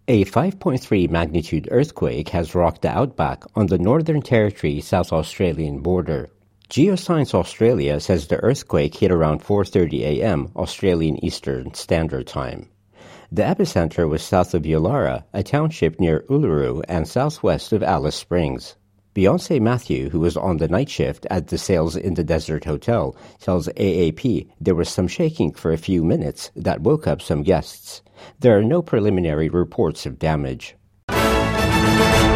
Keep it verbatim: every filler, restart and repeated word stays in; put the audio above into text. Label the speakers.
Speaker 1: A five point three magnitude earthquake has rocked the outback on the Northern Territory South Australian border. Geoscience Australia says the earthquake hit around four thirty a.m. Australian Eastern Standard Time. The epicenter was south of Yulara, a township near Uluru and southwest of Alice Springs. Beyonce Matthew, who was on the night shift at the Sails in the Desert Hotel, tells A A P there was some shaking for a few minutes that woke up some guests. There are no preliminary reports of damage.